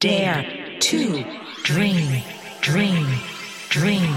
Dare to dream, dream, dream.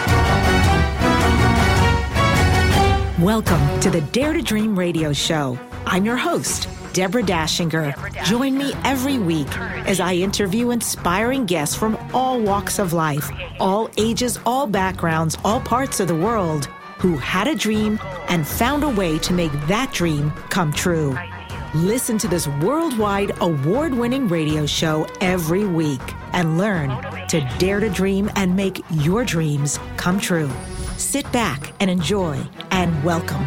Welcome to the Dare to Dream radio show. I'm your host, Deborah Dashinger. Join me every week as I interview inspiring guests from all walks of life, all ages, all backgrounds, all parts of the world, who had a dream and found a way to make that dream come true. Listen to this worldwide award-winning radio show every week and learn to dare to dream and make your dreams come true. Sit back and enjoy, and welcome.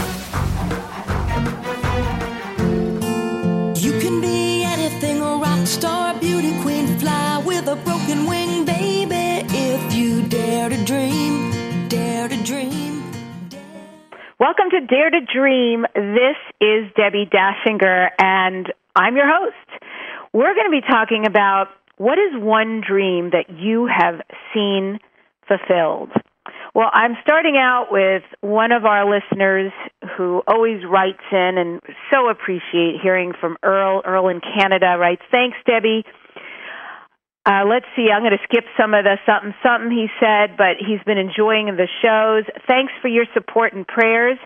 You can be anything, a rock star, beauty queen, fly with a broken wing, baby, if you dare to dream, dare to dream. Welcome to Dare to Dream. This is Debbie Dashinger, and I'm your host. We're going to be talking about what is one dream that you have seen fulfilled. Well, I'm starting out with one of our listeners who always writes in and so appreciate hearing from Earl. Earl in Canada writes, "Thanks, Debbie. Let's see, I'm going to skip some of the something he said, but he's been enjoying the shows. Thanks for your support and prayers."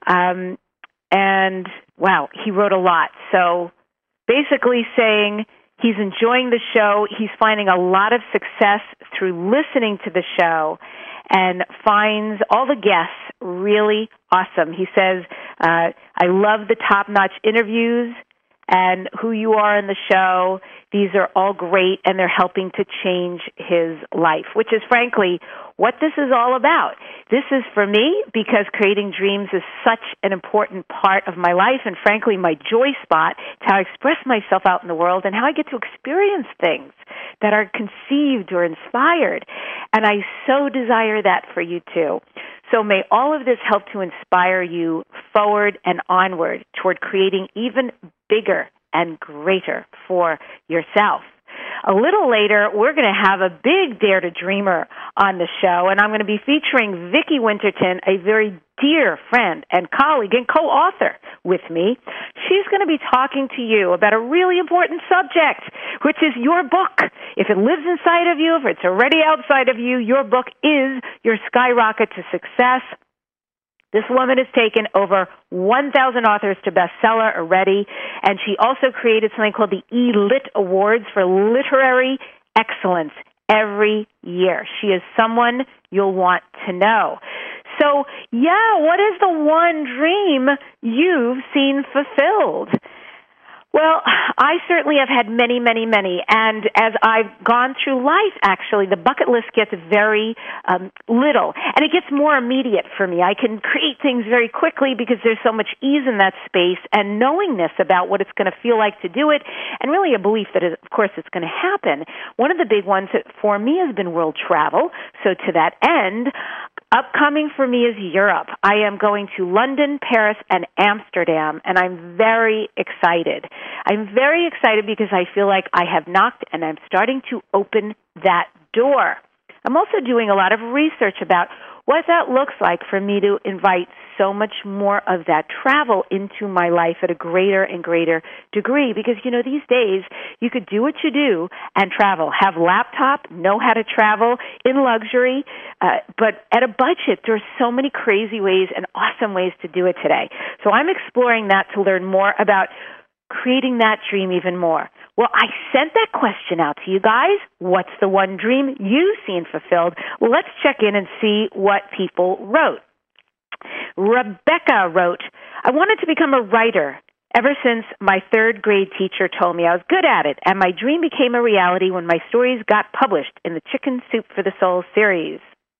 And, wow, he wrote a lot. So basically saying he's enjoying the show, he's finding a lot of success through listening to the show, and finds all the guests really awesome. He says, "I love the top-notch interviews and who you are in the show. These are all great, and they're helping to change his life," which is, frankly, what this is all about. This is, for me, because creating dreams is such an important part of my life and, frankly, my joy spot. It's how I express myself out in the world and how I get to experience things that are conceived or inspired. And I so desire that for you, too. So may all of this help to inspire you forward and onward toward creating even bigger and greater for yourself. A little later, we're going to have a big Dare to Dreamer on the show, and I'm going to be featuring Vicki Winterton, a very dear friend and colleague and co-author with me. She's going to be talking to you about a really important subject, which is your book. If it lives inside of you, if it's already outside of you, your book is your skyrocket to success. This woman has taken over 1,000 authors to bestseller already, and she also created something called the E-Lit Awards for literary excellence every year. She is someone you'll want to know. So, yeah, what is the one dream you've seen fulfilled? Well, I certainly have had many, many, many, and as I've gone through life, actually, the bucket list gets very little, and it gets more immediate for me. I can create things very quickly because there's so much ease in that space and knowingness about what it's going to feel like to do it, and really a belief that, of course, it's going to happen. One of the big ones for me has been world travel, so to that end, upcoming for me is Europe. I am going to London, Paris, and Amsterdam, and I'm very excited. I'm very excited because I feel like I have knocked and I'm starting to open that door. I'm also doing a lot of research about what that looks like for me to invite so much more of that travel into my life at a greater and greater degree. Because, you know, these days you could do what you do and travel. Have laptop, know how to travel in luxury, but at a budget. There's so many crazy ways and awesome ways to do it today. So I'm exploring that to learn more about creating that dream even more. Well, I sent that question out to you guys. What's the one dream you've seen fulfilled? Well, let's check in and see what people wrote. Rebecca wrote, "I wanted to become a writer ever since my third grade teacher told me I was good at it, and my dream became a reality when my stories got published in the Chicken Soup for the Soul series."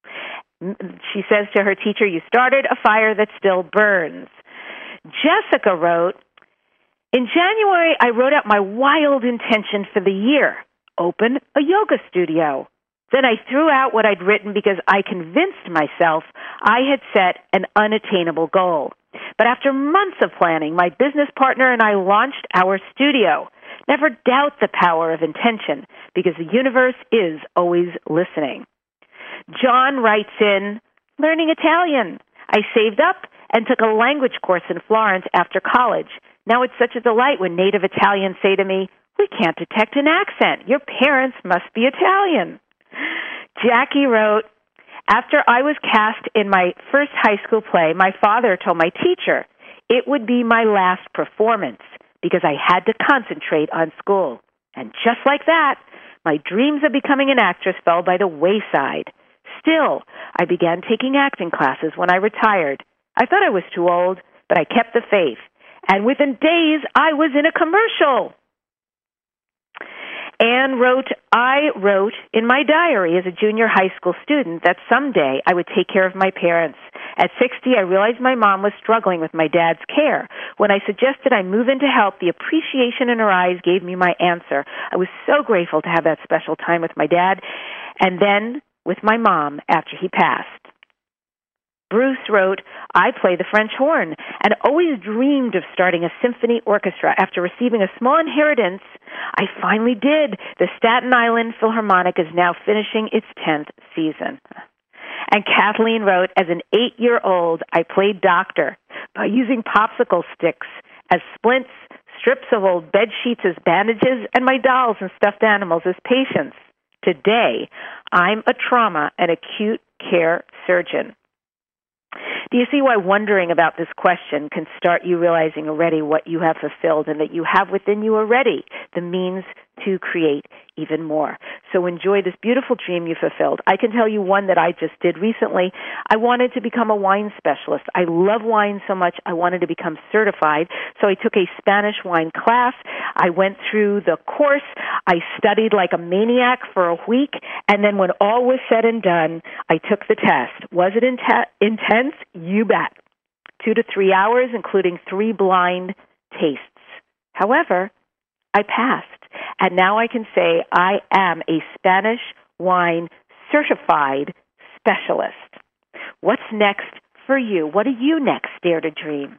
She says to her teacher, "You started a fire that still burns." Jessica wrote, "In January, I wrote out my wild intention for the year, open a yoga studio. Then I threw out what I'd written because I convinced myself I had set an unattainable goal. But after months of planning, my business partner and I launched our studio. Never doubt the power of intention because the universe is always listening." John writes in, "Learning Italian. I saved up and took a language course in Florence after college. Now it's such a delight when native Italians say to me, We can't detect an accent. Your parents must be Italian. Jackie wrote, after I was cast in my first high school play, my father told my teacher it would be my last performance because I had to concentrate on school. And just like that, my dreams of becoming an actress fell by the wayside. Still, I began taking acting classes when I retired. I thought I was too old, but I kept the faith. And within days, I was in a commercial. Anne wrote, I wrote in my diary as a junior high school student that someday I would take care of my parents. At 60, I realized my mom was struggling with my dad's care. When I suggested I move in to help, the appreciation in her eyes gave me my answer. I was so grateful to have that special time with my dad and then with my mom after he passed. Bruce wrote, I play the French horn and always dreamed of starting a symphony orchestra. After receiving a small inheritance, I finally did. The Staten Island Philharmonic is now finishing its 10th season. And Kathleen wrote, as an 8-year-old, I played doctor by using popsicle sticks as splints, strips of old bed sheets as bandages, and my dolls and stuffed animals as patients. Today, I'm a trauma and acute care surgeon. Do you see why wondering about this question can start you realizing already what you have fulfilled and that you have within you already the means to create even more? So enjoy this beautiful dream you fulfilled. I can tell you one that I just did recently. I wanted to become a wine specialist. I love wine so much I wanted to become certified. So I took a Spanish wine class. I went through the course. I studied like a maniac for a week. And then when all was said and done, I took the test. Was it intense? You bet. 2 to 3 hours, including 3 blind tastes. However, I passed. And now I can say I am a Spanish wine certified specialist. What's next for you? What do you next dare to dream?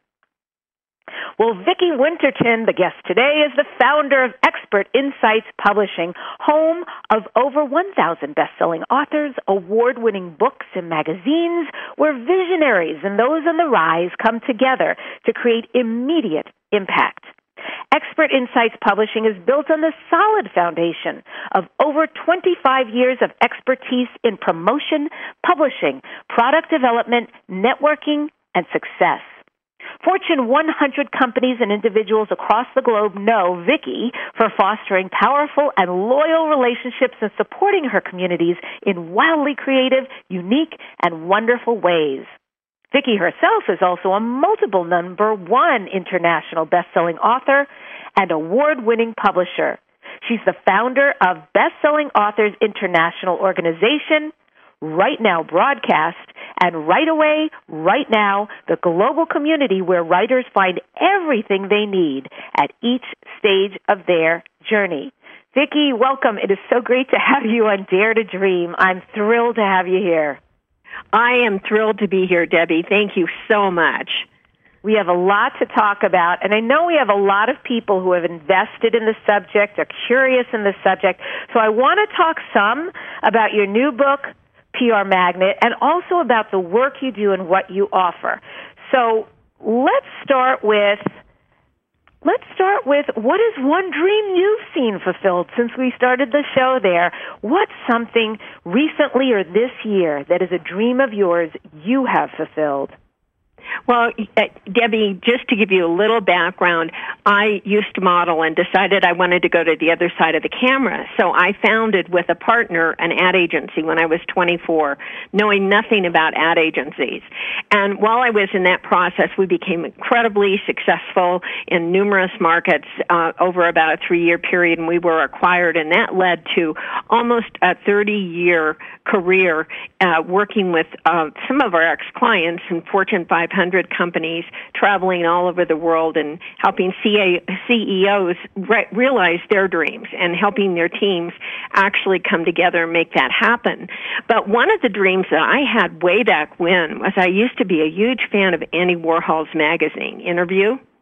Well, Vicki Winterton, the guest today, is the founder of Expert Insights Publishing, home of over 1,000 best-selling authors, award-winning books and magazines, where visionaries and those on the rise come together to create immediate impact. Expert Insights Publishing is built on the solid foundation of over 25 years of expertise in promotion, publishing, product development, networking, and success. Fortune 100 companies and individuals across the globe know Vicki for fostering powerful and loyal relationships and supporting her communities in wildly creative, unique, and wonderful ways. Vicki herself is also a multiple #1 international best-selling author and award-winning publisher. She's the founder of Best-Selling Authors International Organization, Right Now Broadcast, and Right Away, Right Now, the global community where writers find everything they need at each stage of their journey. Vicki, welcome. It is so great to have you on Dare to Dream. I'm thrilled to have you here. I am thrilled to be here, Debbie. Thank you so much. We have a lot to talk about, and I know we have a lot of people who have invested in the subject, are curious in the subject. So I want to talk some about your new book, PR Magnet, and also about the work you do and what you offer. So let's start with what is one dream you've seen fulfilled since we started the show there? What's something recently or this year that is a dream of yours you have fulfilled? Well, Debbie, just to give you a little background, I used to model and decided I wanted to go to the other side of the camera. So I founded with a partner an ad agency when I was 24, knowing nothing about ad agencies. And while I was in that process, we became incredibly successful in numerous markets over about a 3-year period, and we were acquired, and that led to almost a 30-year career working with some of our ex-clients in Fortune 500 companies, traveling all over the world and helping CEOs realize their dreams and helping their teams actually come together and make that happen. But one of the dreams that I had way back when was I used to be a huge fan of Andy Warhol's magazine, Interview.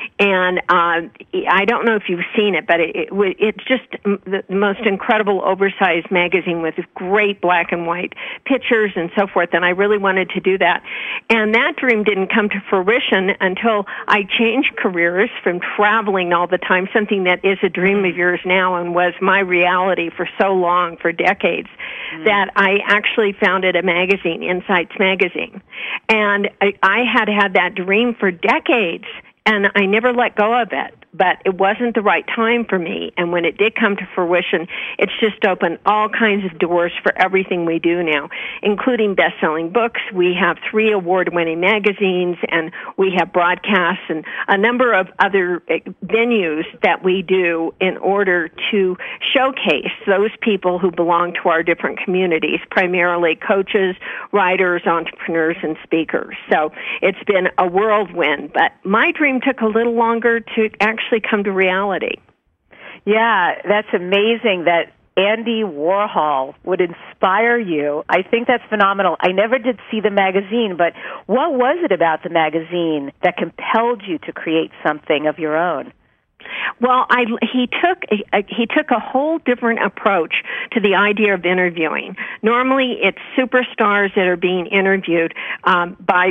And I don't know if you've seen it, but it's just the most incredible oversized magazine with great black and white pictures and so forth, and I really wanted to do that. And that dream didn't come to fruition until I changed careers from traveling all the time, something that is a dream of yours now and was my reality for so long, for decades, that I actually founded a magazine, Insights Magazine. And I had had that dream for decades, and I never let go of it. But it wasn't the right time for me, and when it did come to fruition, it's just opened all kinds of doors for everything we do now, including best-selling books. We have 3 award-winning magazines, and we have broadcasts and a number of other venues that we do in order to showcase those people who belong to our different communities, primarily coaches, writers, entrepreneurs, and speakers. So it's been a whirlwind, but my dream took a little longer to actually come to reality. Yeah, that's amazing that Andy Warhol would inspire you. I think that's phenomenal. I never did see the magazine, but what was it about the magazine that compelled you to create something of your own? Well, he took a whole different approach to the idea of interviewing. Normally, it's superstars that are being interviewed by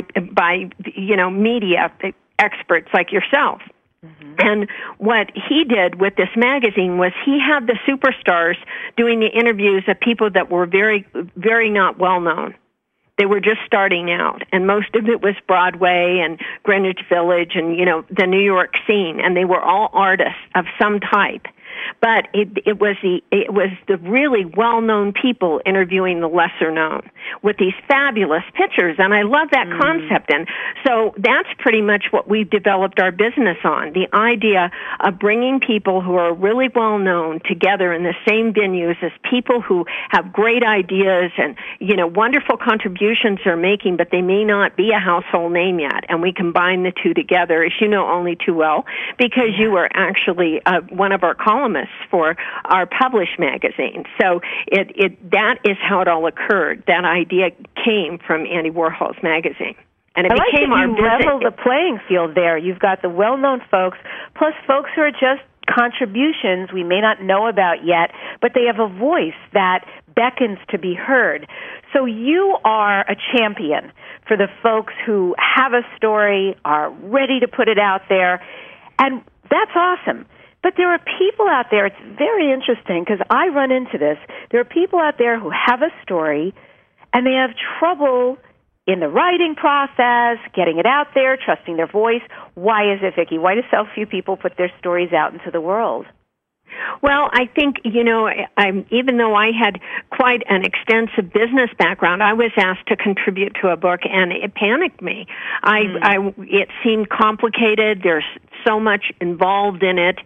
media experts like yourself. And what he did with this magazine was he had the superstars doing the interviews of people that were very, very not well known. They were just starting out, and most of it was Broadway and Greenwich Village and, the New York scene, and they were all artists of some type. But it was the really well-known people interviewing the lesser-known with these fabulous pictures, and I love that concept. And so that's pretty much what we've developed our business on, the idea of bringing people who are really well-known together in the same venues as people who have great ideas and, wonderful contributions they're making, but they may not be a household name yet, and we combine the two together, as you know only too well, because you were actually one of our columnists for our published magazine. So that is how it all occurred. That idea came from Andy Warhol's magazine. And it became our business. You level the playing field there. You've got the well-known folks, plus folks who are just contributions we may not know about yet, but they have a voice that beckons to be heard. So you are a champion for the folks who have a story, are ready to put it out there, and that's awesome. But there are people out there, it's very interesting because I run into this. There are people out there who have a story and they have trouble in the writing process, getting it out there, trusting their voice. Why is it, Vicki? Why do so few people put their stories out into the world? Well, I think, even though I had quite an extensive business background, I was asked to contribute to a book, and it panicked me. It seemed complicated. There's so much involved in it.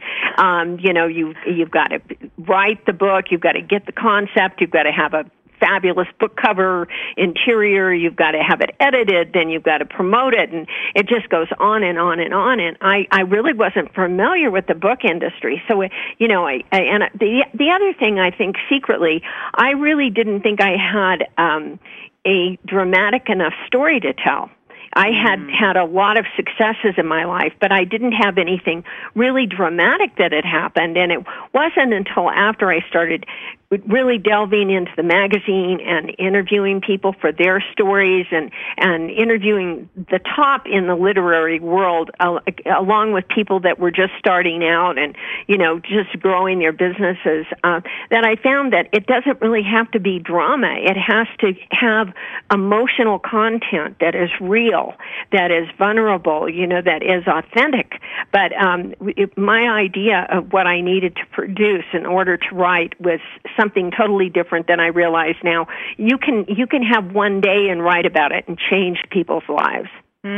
You've got to write the book. You've got to get the concept. You've got to have a fabulous book cover, interior, you've got to have it edited, then you've got to promote it, and it just goes on and on and on. And I really wasn't familiar with the book industry. So, the other thing I think secretly, I really didn't think I had a dramatic enough story to tell. I had a lot of successes in my life, but I didn't have anything really dramatic that had happened. And it wasn't until after I started really delving into the magazine and interviewing people for their stories and interviewing the top in the literary world, along with people that were just starting out and, just growing their businesses, that I found that it doesn't really have to be drama. It has to have emotional content that is real, that is vulnerable, that is authentic. But my idea of what I needed to produce in order to write was something totally different than I realize now. You can have one day and write about it and change people's lives.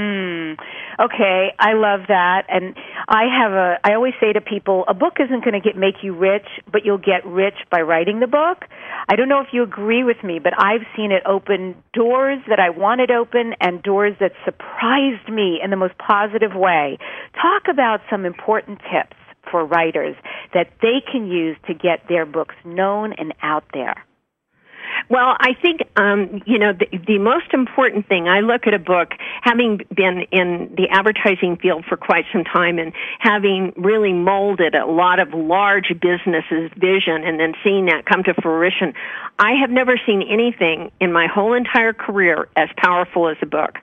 Okay, I love that. And I always say to people, a book isn't going to make you rich, but you'll get rich by writing the book. I don't know if you agree with me, but I've seen it open doors that I wanted open and doors that surprised me in the most positive way. Talk about some important tips for writers that they can use to get their books known and out there. Well, I think, the most important thing, I look at a book, having been in the advertising field for quite some time and having really molded a lot of large businesses' vision and then seeing that come to fruition, I have never seen anything in my whole entire career as powerful as a book.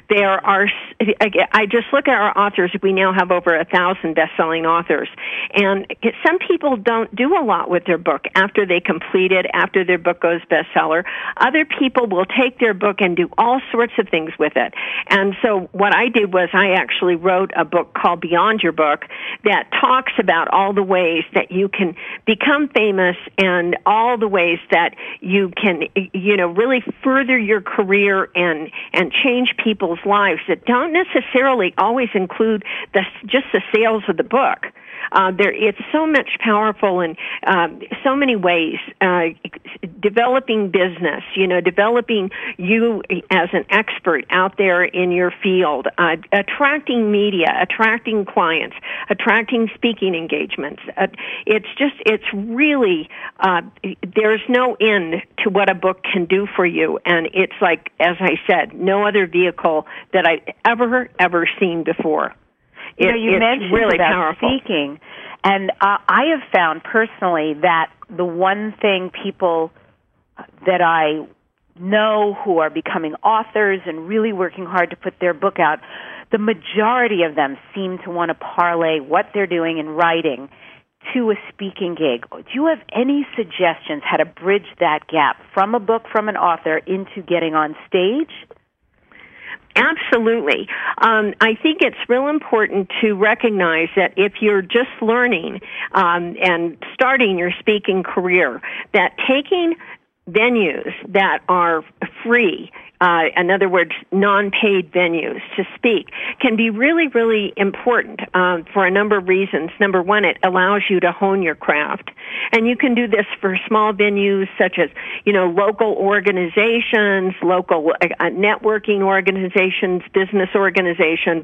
I just look at our authors. We now have over 1,000 best-selling authors. And some people don't do a lot with their book after they complete it, after their book goes bestseller. Other people will take their book and do all sorts of things with it. And so what I did was I actually wrote a book called Beyond Your Book that talks about all the ways that you can become famous and all the ways that you can, really further your career and change people's lives that don't necessarily always include just the sales of the book. It's so much powerful in so many ways. Developing business, developing you as an expert out there in your field, attracting media, attracting clients, attracting speaking engagements. It's really, there's no end to what a book can do for you. And it's like, as I said, no other vehicle that I've ever seen before. You mentioned really about powerful. speaking, and I have found personally that the one thing people that I know who are becoming authors and really working hard to put their book out, the majority of them seem to want to parlay what they're doing in writing to a speaking gig. Do you have any suggestions how to bridge that gap from a book, from an author, into getting on stage? Absolutely. I think it's real important to recognize that if you're just learning and starting your speaking career, that taking venues that are free, in other words, non-paid venues to speak, can be really, really important for a number of reasons. Number one, it allows you to hone your craft. And you can do this for small venues such as, local organizations, local networking organizations, business organizations,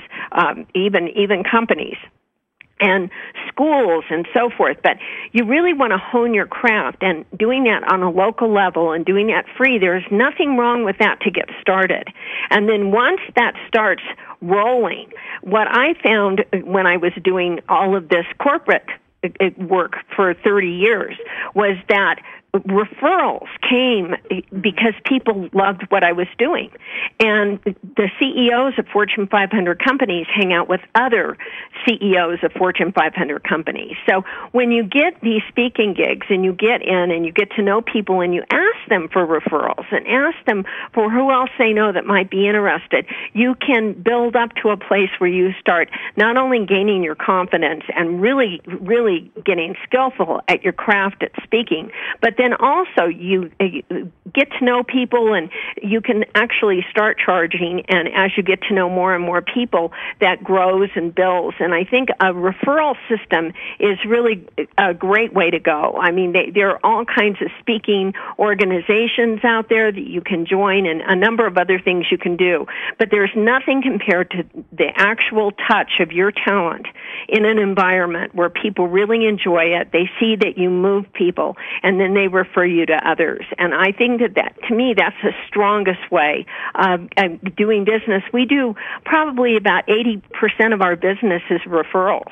even companies, and schools and so forth. But you really want to hone your craft, and doing that on a local level and doing that free, there's nothing wrong with that to get started. And then once that starts rolling, what I found when I was doing all of this corporate work for 30 years was that referrals came because people loved what I was doing. And the CEOs of Fortune 500 companies hang out with other CEOs of Fortune 500 companies. So when you get these speaking gigs and you get in and you get to know people and you ask them for referrals and ask them for who else they know that might be interested, you can build up to a place where you start not only gaining your confidence and really, really getting skillful at your craft at speaking, but then also you get to know people and you can actually start charging, and as you get to know more and more people, that grows and builds. And I think a referral system is really a great way to go. I mean, there are all kinds of speaking organizations out there that you can join and a number of other things you can do. But there's nothing compared to the actual touch of your talent in an environment where people really enjoy it. They see that you move people, and then they refer you to others. And I think that to me, that's the strongest way of doing business. We do probably about 80% of our business is referrals,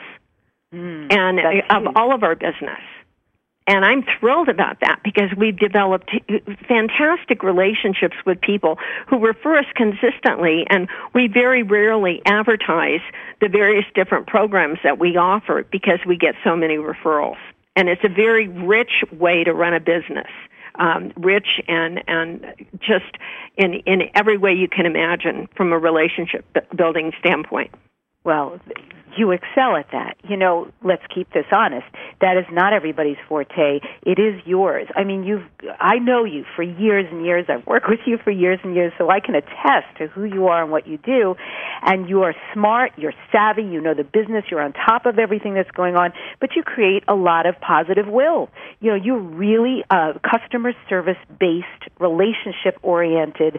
and of all of our business. And I'm thrilled about that because we've developed fantastic relationships with people who refer us consistently, and we very rarely advertise the various different programs that we offer because we get so many referrals. And it's a very rich way to run a business, rich and just in every way you can imagine from a relationship building standpoint. Well, you excel at that. Let's keep this honest. That is not everybody's forte. It is yours. I mean, I know you for years and years. I've worked with you for years and years, so I can attest to who you are and what you do. And you are smart, you're savvy, you know the business, you're on top of everything that's going on, but you create a lot of positive will. You're really a customer service-based, relationship-oriented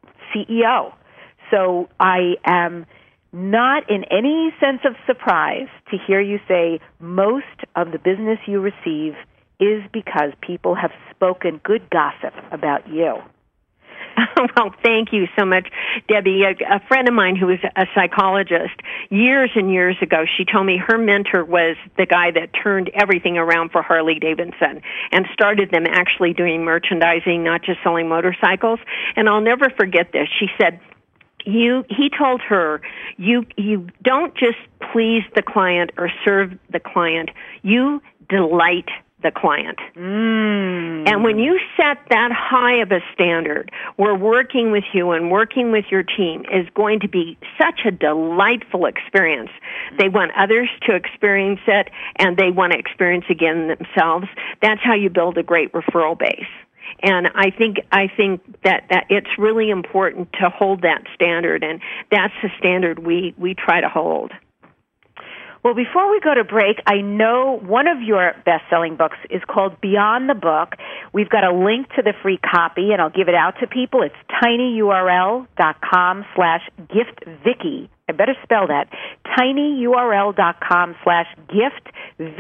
CEO. So I am not in any sense of surprise to hear you say most of the business you receive is because people have spoken good gossip about you. Well, thank you so much, Debbie. A friend of mine who is a psychologist, years and years ago, she told me her mentor was the guy that turned everything around for Harley Davidson and started them actually doing merchandising, not just selling motorcycles. And I'll never forget this. She said, he told her, you don't just please the client or serve the client, you delight the client. And when you set that high of a standard, where working with you and working with your team is going to be such a delightful experience, they want others to experience it, and they want to experience again themselves. That's how you build a great referral base. And I think that it's really important to hold that standard, and that's the standard we try to hold. Well, before we go to break, I know one of your best-selling books is called Beyond the Book. We've got a link to the free copy, and I'll give it out to people. It's tinyurl.com/giftvicky. I better spell that. tinyurl.com/gift,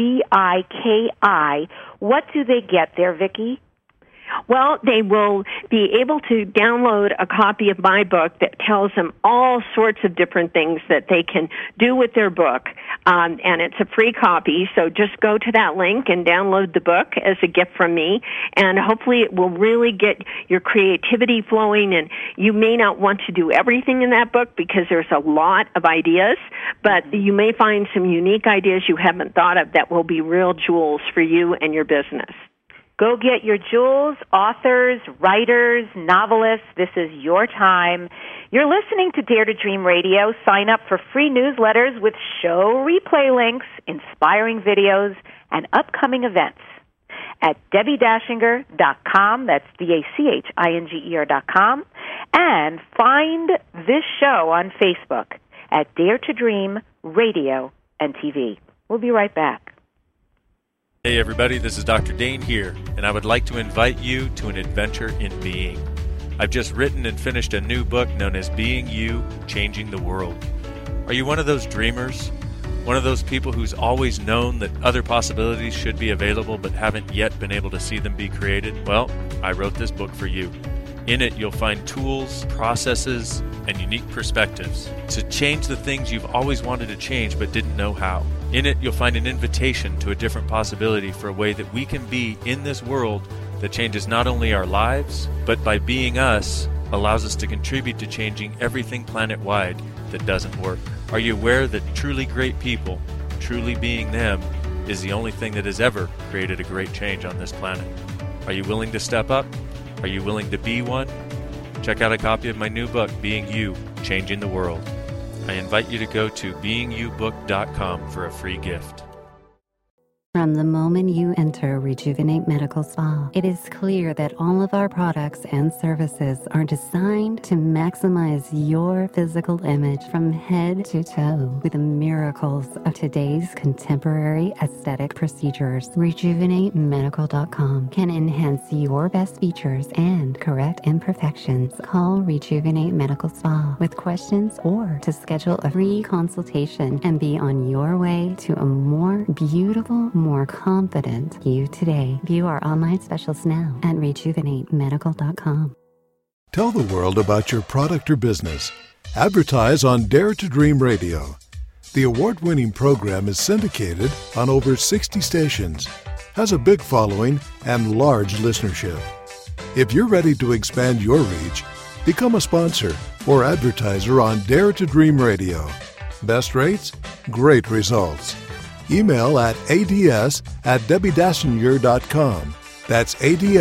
VIKI. What do they get there, Vicki? Well, they will be able to download a copy of my book that tells them all sorts of different things that they can do with their book. And it's a free copy, so just go to that link and download the book as a gift from me. And hopefully it will really get your creativity flowing. And you may not want to do everything in that book because there's a lot of ideas, but you may find some unique ideas you haven't thought of that will be real jewels for you and your business. Go get your jewels, authors, writers, novelists. This is your time. You're listening to Dare to Dream Radio. Sign up for free newsletters with show replay links, inspiring videos, and upcoming events at DebbieDashinger.com. That's DACHINGER.com. And find this show on Facebook at Dare to Dream Radio and TV. We'll be right back. Hey everybody, this is Dr. Dane here, and I would like to invite you to an adventure in being. I've just written and finished a new book known as Being You, Changing the World. Are you one of those dreamers? One of those people who's always known that other possibilities should be available but haven't yet been able to see them be created? Well, I wrote this book for you. In it, you'll find tools, processes, and unique perspectives to change the things you've always wanted to change but didn't know how. In it, you'll find an invitation to a different possibility for a way that we can be in this world that changes not only our lives, but by being us, allows us to contribute to changing everything planet-wide that doesn't work. Are you aware that truly great people, truly being them, is the only thing that has ever created a great change on this planet? Are you willing to step up? Are you willing to be one? Check out a copy of my new book, Being You, Changing the World. I invite you to go to beingyoubook.com for a free gift. From the moment you enter Rejuvenate Medical Spa, it is clear that all of our products and services are designed to maximize your physical image from head to toe with the miracles of today's contemporary aesthetic procedures. RejuvenateMedical.com can enhance your best features and correct imperfections. Call Rejuvenate Medical Spa with questions or to schedule a free consultation and be on your way to a more beautiful, more confident you today. View our online specials now at rejuvenatemedical.com. Tell the world about your product or business. Advertise on Dare to Dream Radio. The award-winning program is syndicated on over 60 stations, has a big following, and large listenership. If you're ready to expand your reach, become a sponsor or advertiser on Dare to Dream Radio. Best rates, great results. Email at ads@DebbieDashinger.com. That's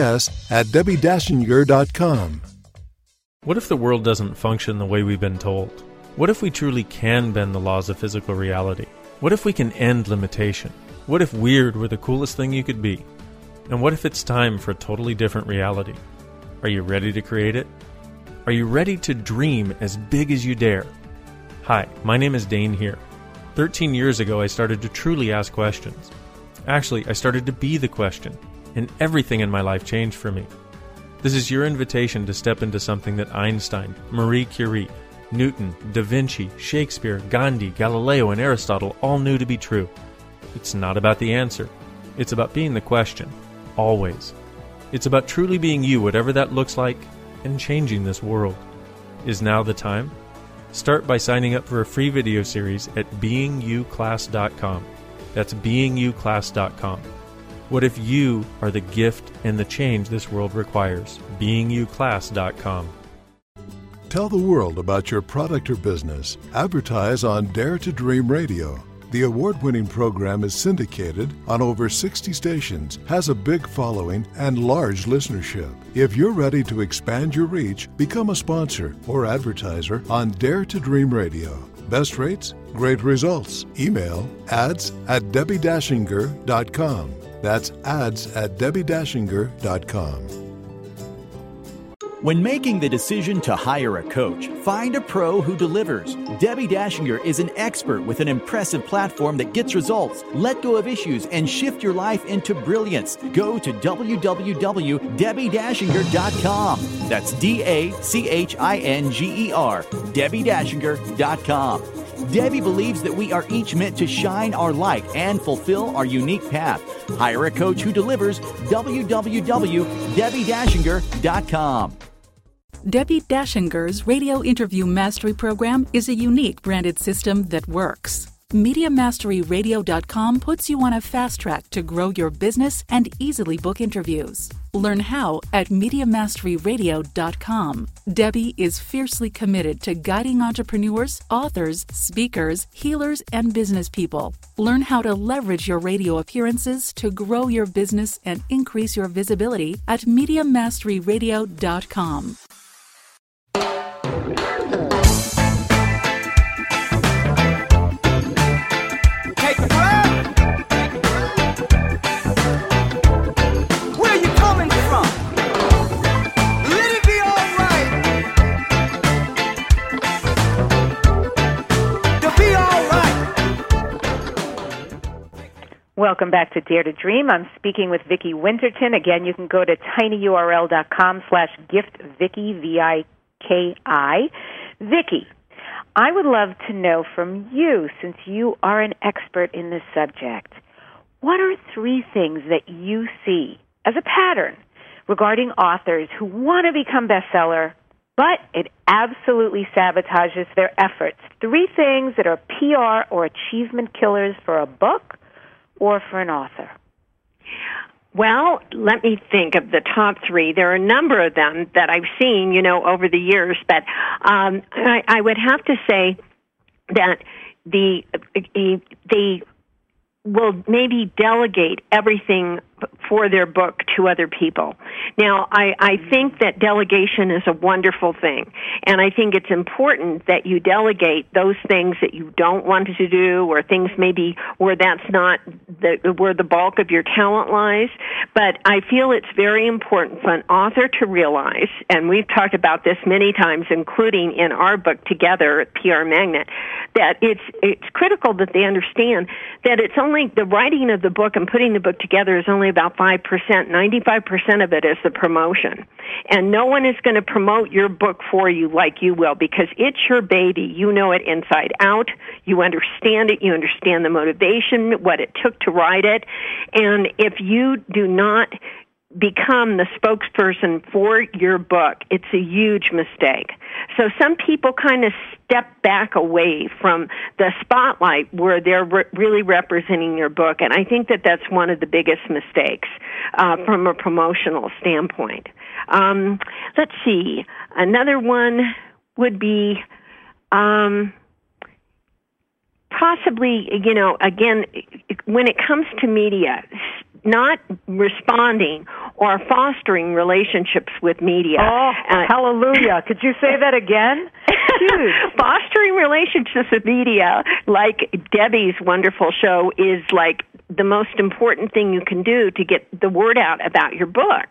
ads@DebbieDashinger.com. What if the world doesn't function the way we've been told? What if we truly can bend the laws of physical reality? What if we can end limitation? What if weird were the coolest thing you could be? And what if it's time for a totally different reality? Are you ready to create it? Are you ready to dream as big as you dare? Hi, my name is Dane here. 13 years ago, I started to truly ask questions. Actually, I started to be the question, and everything in my life changed for me. This is your invitation to step into something that Einstein, Marie Curie, Newton, Da Vinci, Shakespeare, Gandhi, Galileo, and Aristotle all knew to be true. It's not about the answer. It's about being the question. always. It's about truly being you, whatever that looks like, and changing this world. Is now the time? Start by signing up for a free video series at beingyouclass.com. That's beingyouclass.com. What if you are the gift and the change this world requires? beingyouclass.com. Tell the world about your product or business. Advertise on Dare to Dream Radio. The award-winning program is syndicated on over 60 stations, has a big following, and large listenership. If you're ready to expand your reach, become a sponsor or advertiser on Dare to Dream Radio. Best rates, great results. Email ads@DebbieDashinger.com. That's ads@DebbieDashinger.com. When making the decision to hire a coach, find a pro who delivers. Debbie Dashinger is an expert with an impressive platform that gets results. Let go of issues and shift your life into brilliance. Go to www.DebbieDashinger.com. That's DACHINGER, DebbieDashinger.com. Debbie believes that we are each meant to shine our light and fulfill our unique path. Hire a coach who delivers. www.DebbieDashinger.com. Debbie Dashinger's Radio Interview Mastery Program is a unique branded system that works. MediaMasteryRadio.com puts you on a fast track to grow your business and easily book interviews. Learn how at MediaMasteryRadio.com. Debbie is fiercely committed to guiding entrepreneurs, authors, speakers, healers, and business people. Learn how to leverage your radio appearances to grow your business and increase your visibility at MediaMasteryRadio.com. Welcome back to Dare to Dream. I'm speaking with Vicki Winterton. Again, you can go to tinyurl.com/giftVicki, V-I-K-I. Vicki, I would love to know from you, since you are an expert in this subject, what are 3 things that you see as a pattern regarding authors who want to become bestseller, but it absolutely sabotages their efforts? 3 things that are PR or achievement killers for a book or for an author? Well, let me think of the top 3. There are a number of them that I've seen, over the years, but I would have to say that they will maybe delegate everything for their book to other people. Now, I think that delegation is a wonderful thing, and I think it's important that you delegate those things that you don't want to do, or things maybe where that's not where the bulk of your talent lies. But I feel it's very important for an author to realize, and we've talked about this many times, including in our book together at PR Magnet, that it's critical that they understand that it's only the writing of the book and putting the book together is only about 5%. 95% of it is the promotion. And no one is going to promote your book for you like you will, because it's your baby. You know it inside out. You understand it. You understand the motivation, what it took to write it. And if you do not become the spokesperson for your book, it's a huge mistake. So some people kind of step back away from the spotlight where they're really representing your book, and I think that that's one of the biggest mistakes from a promotional standpoint. Let's see. Another one would be possibly, again, when it comes to media, not responding or fostering relationships with media. Oh, hallelujah. Could you say that again? Huge. Fostering relationships with media, like Debbie's wonderful show, is like the most important thing you can do to get the word out about your book.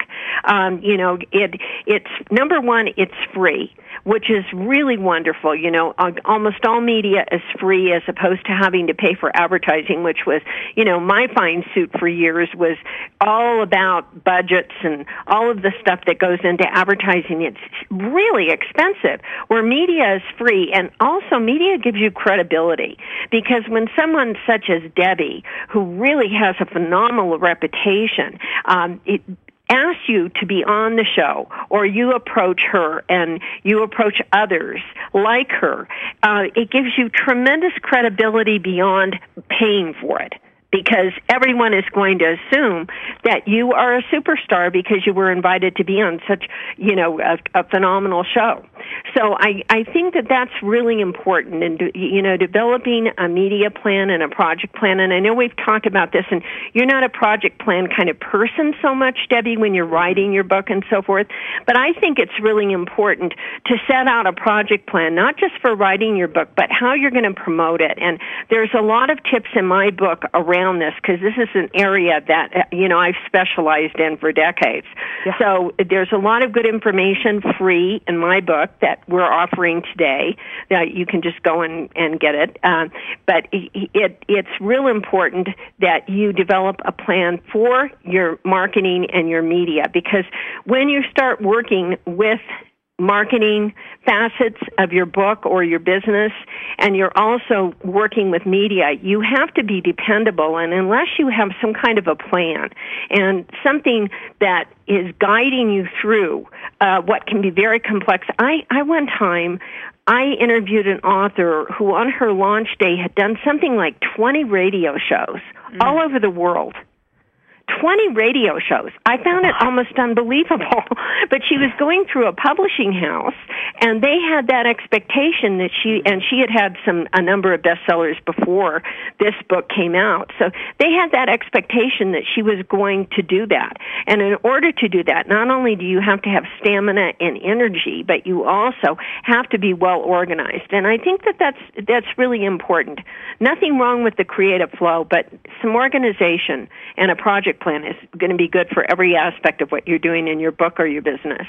It's number one, it's free, which is really wonderful. Almost all media is free as opposed to having to pay for advertising, which was, my fine suit for years was all about budgets and all of the stuff that goes into advertising. It's really expensive, where media is free. And also media gives you credibility, because when someone such as Debbie, who really has a phenomenal reputation, asks you to be on the show, or you approach her and you approach others like her, it gives you tremendous credibility beyond paying for it. Because everyone is going to assume that you are a superstar because you were invited to be on such, a phenomenal show. So I think that that's really important in, developing a media plan and a project plan. And I know we've talked about this, and you're not a project plan kind of person so much, Debbie, when you're writing your book and so forth. But I think it's really important to set out a project plan, not just for writing your book, but how you're going to promote it. And there's a lot of tips in my book around this, because this is an area that, I've specialized in for decades. Yeah. So there's a lot of good information free in my book that we're offering today that you can just go and get it. But it's real important that you develop a plan for your marketing and your media, because when you start working with marketing facets of your book or your business, and you're also working with media, you have to be dependable. And unless you have some kind of a plan and something that is guiding you through what can be very complex. One time I interviewed an author who on her launch day had done something like 20 radio shows all over the world. 20 radio shows. I found it almost unbelievable. But she was going through a publishing house, and they had that expectation that she had a number of bestsellers before this book came out. So they had that expectation that she was going to do that. And in order to do that, not only do you have to have stamina and energy, but you also have to be well organized. And I think that that's really important. Nothing wrong with the creative flow, but some organization and a project plan is going to be good for every aspect of what you're doing in your book or your business.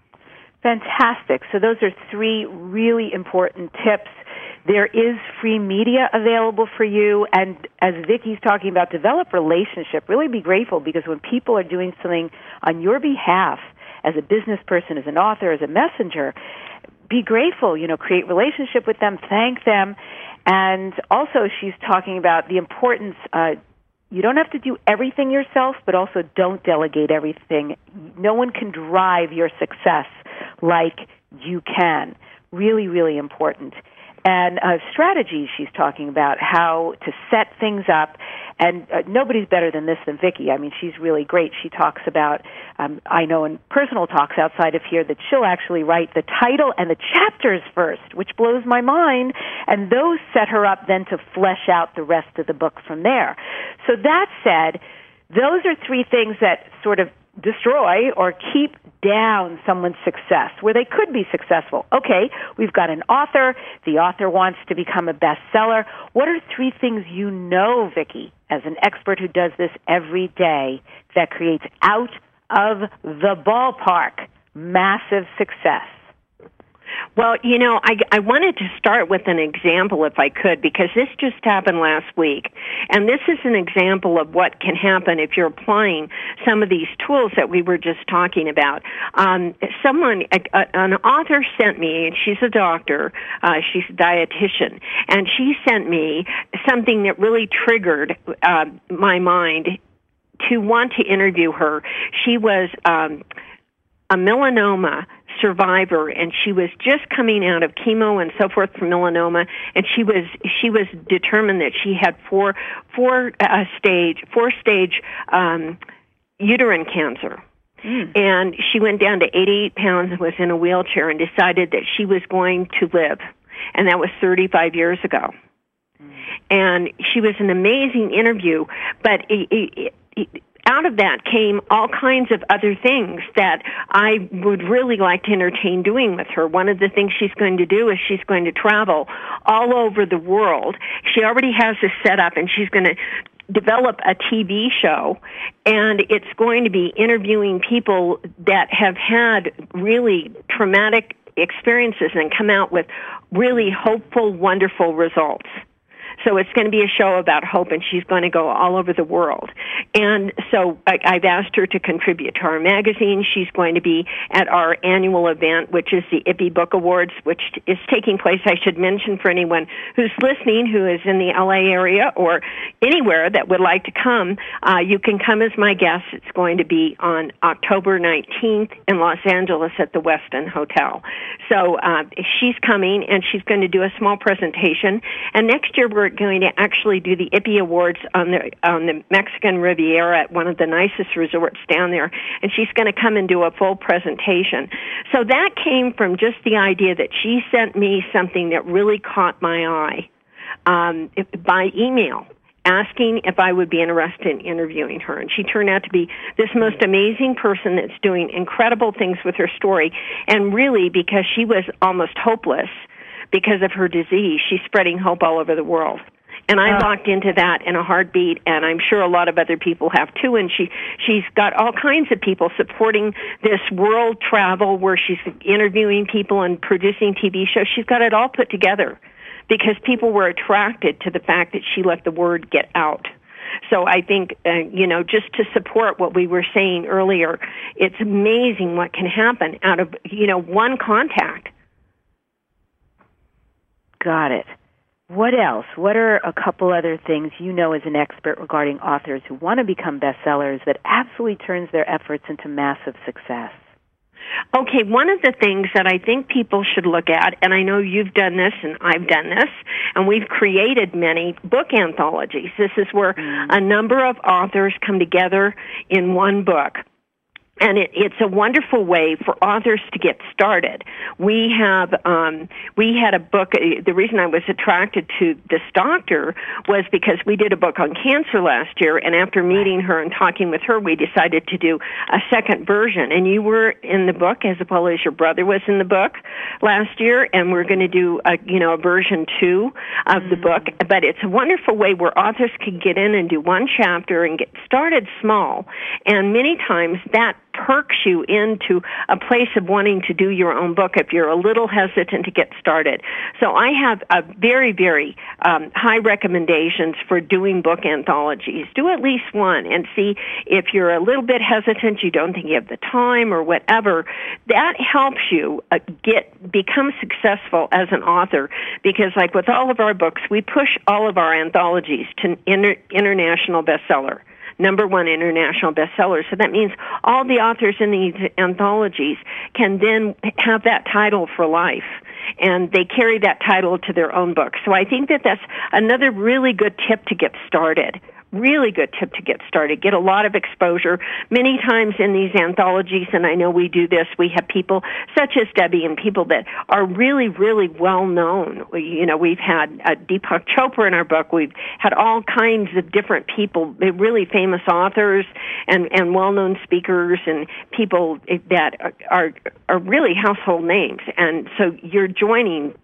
Fantastic. So those are 3 really important tips. There is free media available for you, and as Vicki's talking about, develop relationship. Really be grateful, because when people are doing something on your behalf, as a business person, as an author, as a messenger, be grateful, create relationship with them, thank them. And also she's talking about the importance, you don't have to do everything yourself, but also don't delegate everything. No one can drive your success like you can. Really, really important. And strategies, she's talking about how to set things up. And nobody's better than this than Vicki. I mean, she's really great. She talks about, I know in personal talks outside of here, that she'll actually write the title and the chapters first, which blows my mind. And those set her up then to flesh out the rest of the book from there. So that said, those are 3 things that sort of destroy or keep down someone's success, where they could be successful. Okay, we've got an author. The author wants to become a bestseller. What are 3 things you know, Vicki, as an expert who does this every day, that creates out of the ballpark massive success? Well, I wanted to start with an example, if I could, because this just happened last week. And this is an example of what can happen if you're applying some of these tools that we were just talking about. An author sent me, and she's a doctor, she's a dietitian, and she sent me something that really triggered my mind to want to interview her. She was a melanoma survivor, and she was just coming out of chemo and so forth for melanoma, and she was determined that she had four stage uterine cancer. And she went down to 88 pounds and was in a wheelchair and decided that she was going to live. And that was 35 years ago. And she was an amazing interview, but out of that came all kinds of other things that I would really like to entertain doing with her. One of the things she's going to do is she's going to travel all over the world. She already has this set up, and she's going to develop a TV show, and it's going to be interviewing people that have had really traumatic experiences and come out with really hopeful, wonderful results. So it's going to be a show about hope, and she's going to go all over the world. And so I've asked her to contribute to our magazine. She's going to be at our annual event, which is the IPPY Book Awards, which is taking place, I should mention for anyone who's listening who is in the LA area or anywhere that would like to come, you can come as my guest. It's going to be on October 19th in Los Angeles at the Westin Hotel. So she's coming, and she's going to do a small presentation. And next year we're going to actually do the IPPY Awards on the Mexican Riviera at one of the nicest resorts down there. And she's going to come and do a full presentation. So that came from just the idea that she sent me something that really caught my eye by email, asking if I would be interested in interviewing her. And she turned out to be this most amazing person that's doing incredible things with her story. And really, because she was almost hopeless because of her disease, she's spreading hope all over the world. And I locked into that in a heartbeat, and I'm sure a lot of other people have too. And she's got all kinds of people supporting this world travel where she's interviewing people and producing TV shows. She's got it all put together because people were attracted to the fact that she let the word get out. So I think, just to support what we were saying earlier, it's amazing what can happen out of, one contact. Got it. What else? What are a couple other things you know as an expert regarding authors who want to become bestsellers that absolutely turns their efforts into massive success? Okay, one of the things that I think people should look at, and I know you've done this and I've done this, and we've created many book anthologies. This is where a number of authors come together in one book. And it's a wonderful way for authors to get started. We had a book. The reason I was attracted to this doctor was because we did a book on cancer last year, and after meeting her and talking with her, we decided to do a second version. And you were in the book as well as your brother was in the book last year, and we're going to do a version 2 of the book. But it's a wonderful way where authors can get in and do one chapter and get started small. And many times that perks you into a place of wanting to do your own book if you're a little hesitant to get started. So I have a very, very high recommendations for doing book anthologies. Do at least one and see if you're a little bit hesitant, you don't think you have the time or whatever. That helps you become successful as an author because like with all of our books, we push all of our anthologies to international bestseller. #1 international bestseller. So that means all the authors in these anthologies can then have that title for life, and they carry that title to their own book. So I think that that's another really good tip to get started. Really good tip to get started. Get a lot of exposure. Many times in these anthologies, and I know we do this, we have people such as Debbie and people that are really, really well known. We've had Deepak Chopra in our book. We've had all kinds of different people, really famous authors and well-known speakers and people that are really household names. And so you're joining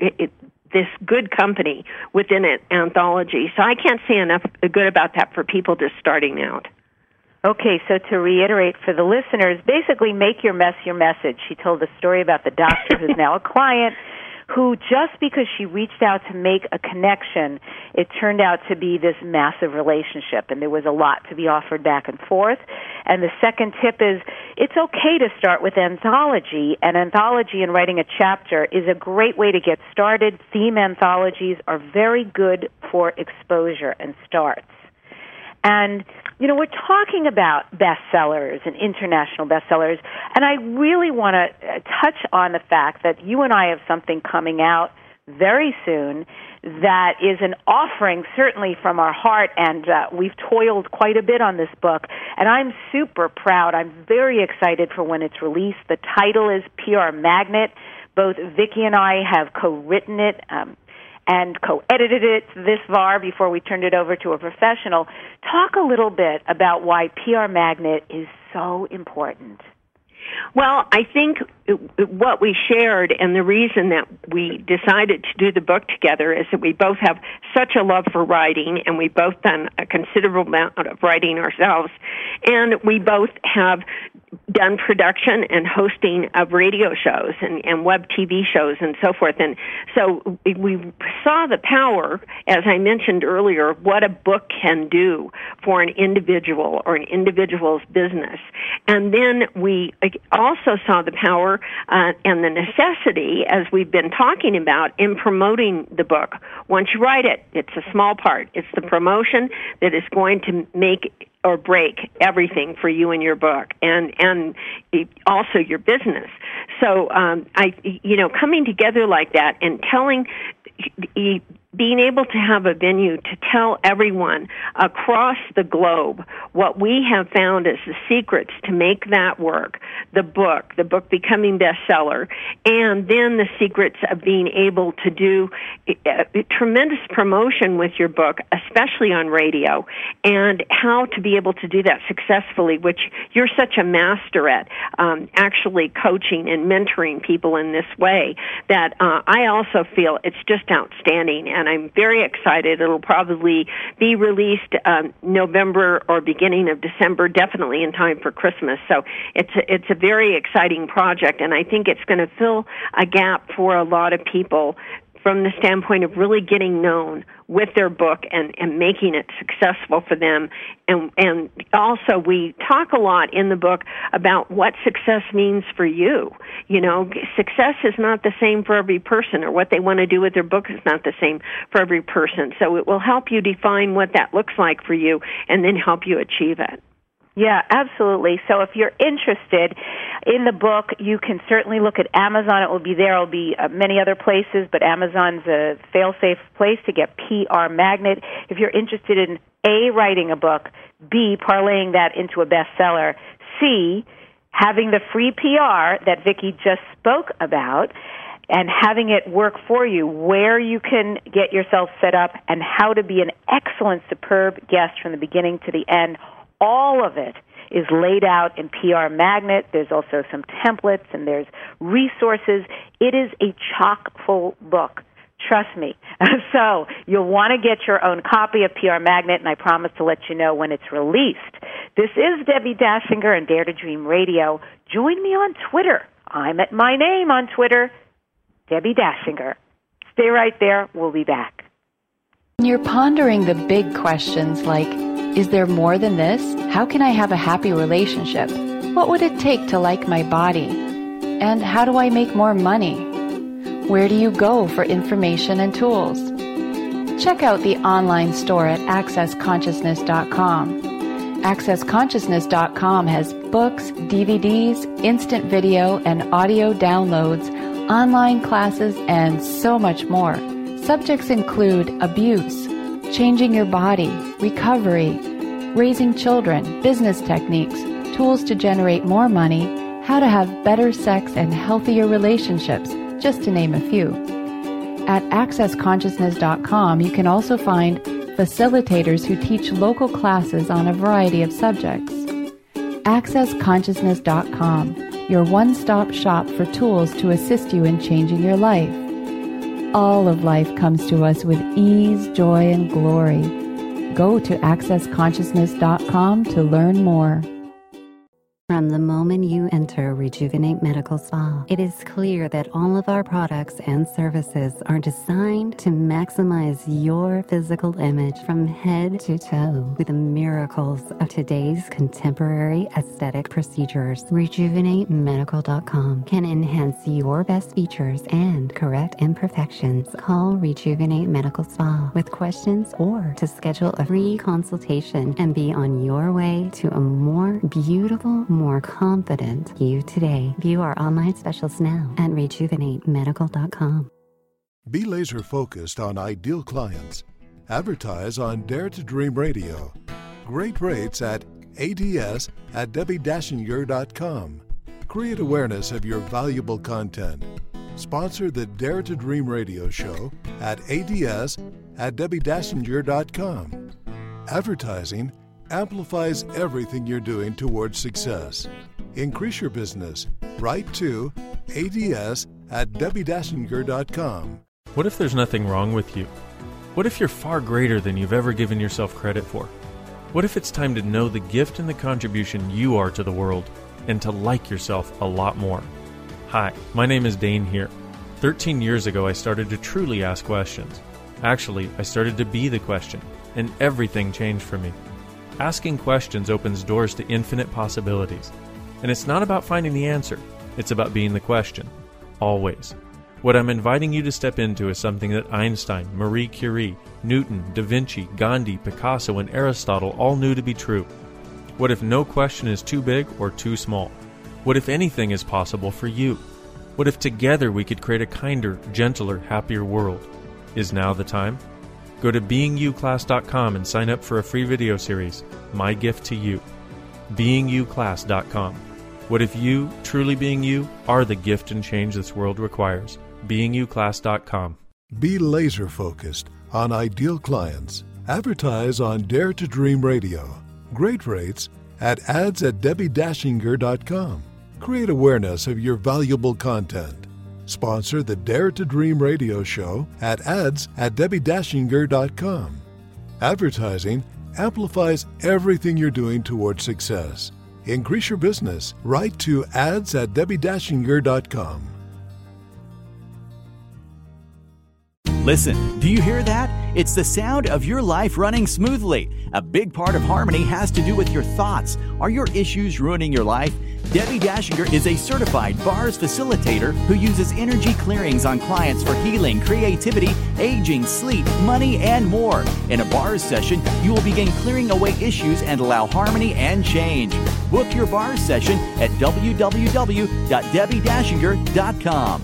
this good company within an anthology. So I can't say enough good about that for people just starting out. Okay, so to reiterate for the listeners, basically make your mess your message. She told a story about the doctor who's now a client who, just because she reached out to make a connection, it turned out to be this massive relationship, and there was a lot to be offered back and forth. And the second tip is it's okay to start with anthology. An anthology and writing a chapter is a great way to get started. Theme anthologies are very good for exposure and starts. And, we're talking about bestsellers and international bestsellers, and I really want to touch on the fact that you and I have something coming out very soon that is an offering, certainly from our heart, and we've toiled quite a bit on this book, and I'm super proud. I'm very excited for when it's released. The title is PR Magnet. Both Vicki and I have co-written it, and co-edited it this far before we turned it over to a professional. Talk a little bit about why PR Magnet is so important. Well, I think what we shared and the reason that we decided to do the book together is that we both have such a love for writing, and we've both done a considerable amount of writing ourselves, and we both have done production and hosting of radio shows and web TV shows and so forth. And so we saw the power, as I mentioned earlier, of what a book can do for an individual or an individual's business. And then we also saw the power and the necessity, as we've been talking about, in promoting the book. Once you write it, it's a small part. It's the promotion that is going to make or break everything for you and your book, and also your business. So, coming together like that and being able to have a venue to tell everyone across the globe what we have found as the secrets to make that work, the book becoming bestseller, and then the secrets of being able to do tremendous promotion with your book, especially on radio, and how to be able to do that successfully, which you're such a master at, actually coaching and mentoring people in this way, that I also feel it's just outstanding. And I'm very excited. It'll probably be released November or beginning of December, definitely in time for Christmas. So it's a very exciting project, and I think it's going to fill a gap for a lot of people from the standpoint of really getting known with their book and making it successful for them. And also we talk a lot in the book about what success means for you. You know, success is not the same for every person, or what they want to do with their book is not the same for every person. So it will help you define what that looks like for you and then help you achieve it. Yeah, absolutely. So if you're interested in the book, you can certainly look at Amazon. It will be there. It will be many other places, but Amazon's a fail-safe place to get PR Magnet. If you're interested in A, writing a book, B, parlaying that into a bestseller, C, having the free PR that Vicki just spoke about, and having it work for you, where you can get yourself set up, and how to be an excellent, superb guest from the beginning to the end, all of it is laid out in PR Magnet. There's also some templates, and there's resources. It is a chock-full book. Trust me. So you'll want to get your own copy of PR Magnet, and I promise to let you know when it's released. This is Debbie Dachinger on Dare to Dream Radio. Join me on Twitter. I'm at my name on Twitter, Debbie Dachinger. Stay right there. We'll be back. When you're pondering the big questions like, is there more than this? How can I have a happy relationship? What would it take to like my body? And how do I make more money? Where do you go for information and tools? Check out the online store at accessconsciousness.com. Accessconsciousness.com has books, DVDs, instant video and audio downloads, online classes, and so much more. Subjects include abuse, changing your body, recovery, raising children, business techniques, tools to generate more money, how to have better sex and healthier relationships, just to name a few. At accessconsciousness.com, you can also find facilitators who teach local classes on a variety of subjects. Accessconsciousness.com, your one-stop shop for tools to assist you in changing your life. All of life comes to us with ease, joy, and glory. Go to accessconsciousness.com to learn more. From the moment you enter Rejuvenate Medical Spa, it is clear that all of our products and services are designed to maximize your physical image from head to toe with the miracles of today's contemporary aesthetic procedures. RejuvenateMedical.com can enhance your best features and correct imperfections. Call Rejuvenate Medical Spa with questions or to schedule a free consultation and be on your way to a more beautiful, more confident you today. View our online specials now at rejuvenatemedical.com. Be laser focused on ideal clients. Advertise on Dare to Dream Radio. Great rates at ads@debbiedachinger.com. Create awareness of your valuable content. Sponsor the Dare to Dream Radio show at ads@debbiedachinger.com. Advertising amplifies everything you're doing towards success. Increase your business. Write to ads@debbiedachinger.com. What if there's nothing wrong with you? What if you're far greater than you've ever given yourself credit for? What if it's time to know the gift and the contribution you are to the world? and to like yourself a lot more. Hi, my name is Dane here. 13 years ago, I started to truly ask questions. Actually, I started to be the question, and everything changed for me. Asking questions opens doors to infinite possibilities. And it's not about finding the answer, it's about being the question. Always. What I'm inviting you to step into is something that Einstein, Marie Curie, Newton, Da Vinci, Gandhi, Picasso, and Aristotle all knew to be true. What if no question is too big or too small? What if anything is possible for you? What if together we could create a kinder, gentler, happier world? Is now the time? Go to beingyouclass.com and sign up for a free video series, My Gift to You. beingyouclass.com. What if you, truly being you, are the gift and change this world requires? beingyouclass.com. Be laser focused on ideal clients. Advertise on Dare to Dream Radio. Great rates at ads@debbie-dashinger.com. Create awareness of your valuable content. Sponsor the Dare to Dream radio show at ads@debbie-dashinger.com. Advertising amplifies everything you're doing towards success. Increase your business. Write to ads@debbie-dashinger.com. Listen, do you hear that? It's the sound of your life running smoothly. A big part of harmony has to do with your thoughts. Are your issues ruining your life? Debbie Dashinger is a certified bars facilitator who uses energy clearings on clients for healing, creativity, aging, sleep, money, and more. In a bars session, you will begin clearing away issues and allow harmony and change. Book your bars session at www.debbie-dashinger.com.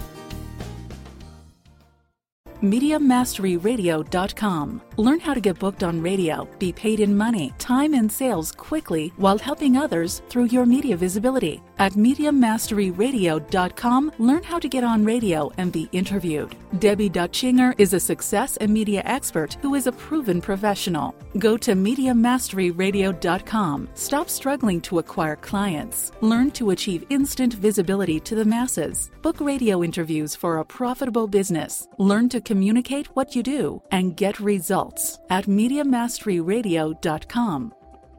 MediaMasteryRadio.com. Learn how to get booked on radio, be paid in money, time, and sales quickly while helping others through your media visibility. At MediaMasteryRadio.com, learn how to get on radio and be interviewed. Debbie Dashinger is a success and media expert who is a proven professional. Go to MediaMasteryRadio.com. Stop struggling to acquire clients. Learn to achieve instant visibility to the masses. Book radio interviews for a profitable business. Learn to communicate what you do and get results at MediaMasteryRadio.com.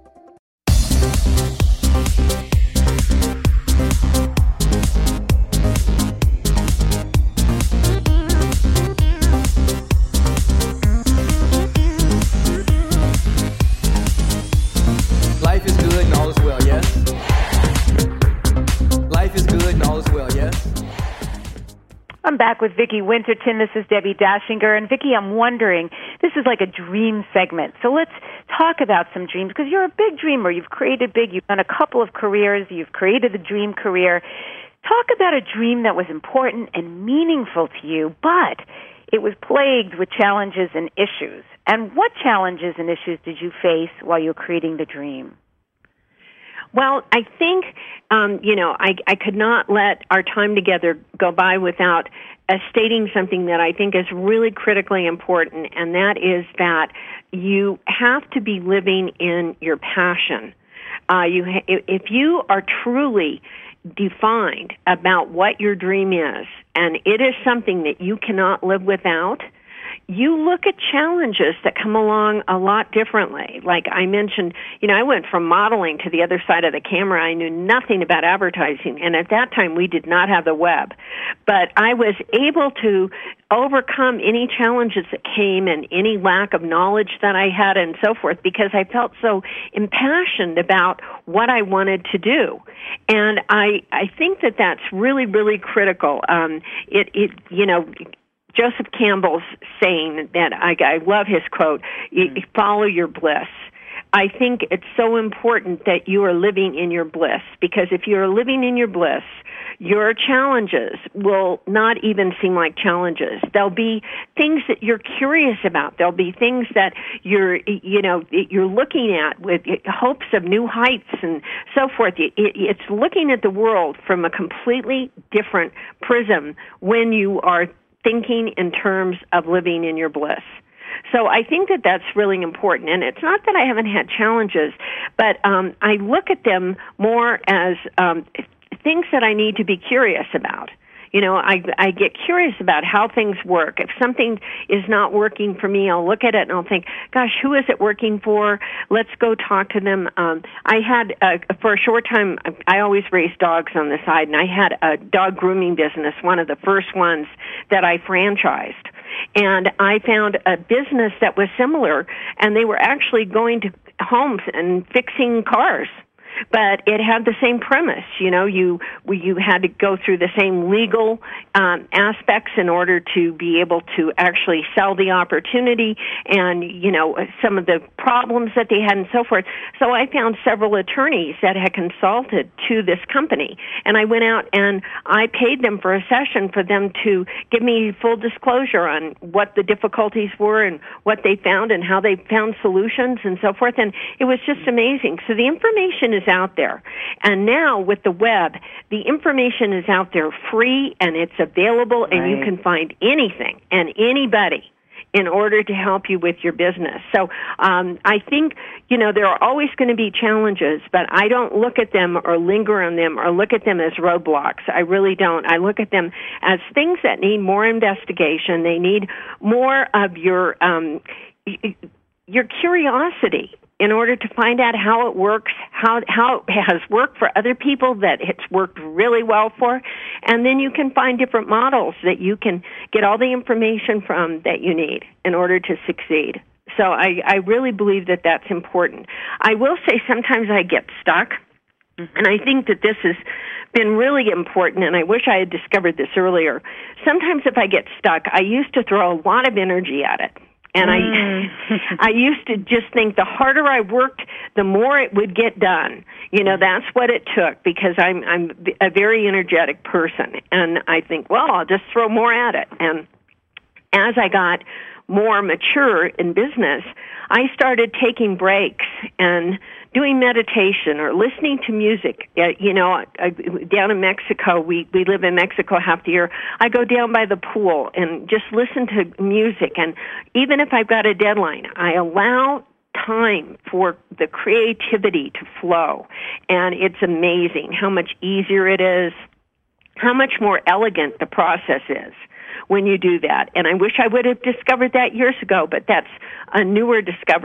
Life is good and all is well, yes? Life is good and all is well, yes? I'm back with Vicki Winterton. This is Debbie Dashinger. And Vicki, I'm wondering, this is like a dream segment. So let's talk about some dreams, because you're a big dreamer. You've created big. You've done a couple of careers. You've created a dream career. Talk about a dream that was important and meaningful to you, but it was plagued with challenges and issues. And what challenges and issues did you face while you were creating the dream? Well, I think, I could not let our time together go by without stating something that I think is really critically important, and that is that you have to be living in your passion. If you are truly defined about what your dream is, and it is something that you cannot live without, you look at challenges that come along a lot differently. Like I mentioned, I went from modeling to the other side of the camera. I knew nothing about advertising, and at that time we did not have the web. But I was able to overcome any challenges that came and any lack of knowledge that I had and so forth, because I felt so impassioned about what I wanted to do. And I think that that's really, really critical. Joseph Campbell's saying that I love his quote, follow your bliss. I think it's so important that you are living in your bliss, because if you're living in your bliss, your challenges will not even seem like challenges. There'll be things that you're curious about. There'll be things that you're looking at with hopes of new heights and so forth. It's looking at the world from a completely different prism when you are thinking in terms of living in your bliss. So I think that that's really important. And it's not that I haven't had challenges, but I look at them more as things that I need to be curious about. I get curious about how things work. If something is not working for me, I'll look at it and I'll think, gosh, who is it working for? Let's go talk to them. I had, for a short time, I always raised dogs on the side, and I had a dog grooming business, one of the first ones that I franchised. And I found a business that was similar, and they were actually going to homes and fixing cars. But it had the same premise, you had to go through the same legal aspects in order to be able to actually sell the opportunity, and some of the problems that they had and so forth. So I found several attorneys that had consulted to this company, and I went out and I paid them for a session for them to give me full disclosure on what the difficulties were and what they found and how they found solutions and so forth. And it was just amazing. So the information is out there. And now with the web, the information is out there free and it's available, and you can find anything and anybody in order to help you with your business. So I think, there are always going to be challenges, but I don't look at them or linger on them or look at them as roadblocks. I really don't. I look at them as things that need more investigation. They need more of your curiosity in order to find out how it works, how it has worked for other people that it's worked really well for, and then you can find different models that you can get all the information from that you need in order to succeed. So I really believe that that's important. I will say sometimes I get stuck, and I think that this has been really important, and I wish I had discovered this earlier. Sometimes if I get stuck, I used to throw a lot of energy at it. And I used to just think the harder I worked, the more it would get done. That's what it took, because I'm a very energetic person. And I think, well, I'll just throw more at it. And as I got more mature in business, I started taking breaks and doing meditation or listening to music. Down in Mexico, we live in Mexico half the year. I go down by the pool and just listen to music. And even if I've got a deadline, I allow time for the creativity to flow. And it's amazing how much easier it is, how much more elegant the process is when you do that. And I wish I would have discovered that years ago, but that's a newer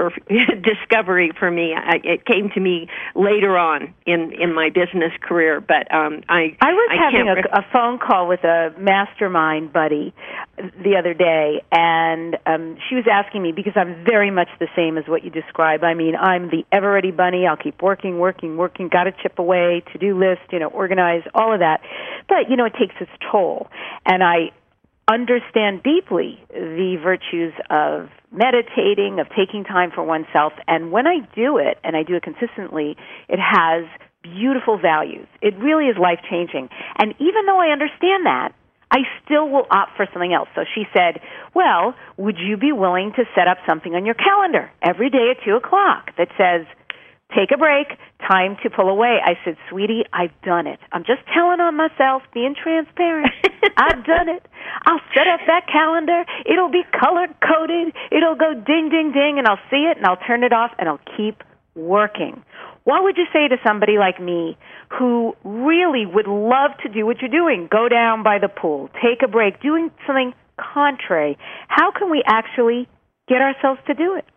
discovery for me. It came to me later on in my business career, but I was having a phone call with a mastermind buddy the other day, and she was asking me, because I'm very much the same as what you describe. I mean, I'm the ever-ready bunny. I'll keep working, got to chip away, to-do list, organize, all of that. But, it takes its toll. And I understand deeply the virtues of meditating, of taking time for oneself. And when I do it, and I do it consistently, it has beautiful values. It really is life-changing. And even though I understand that, I still will opt for something else. So she said, well, would you be willing to set up something on your calendar every day at 2 o'clock that says, take a break, time to pull away? I said, sweetie, I've done it. I'm just telling on myself, being transparent. I've done it. I'll set up that calendar. It'll be color-coded. It'll go ding, ding, ding, and I'll see it, and I'll turn it off, and I'll keep working. What would you say to somebody like me who really would love to do what you're doing? Go down by the pool, take a break, doing something contrary. How can we actually get ourselves to do it?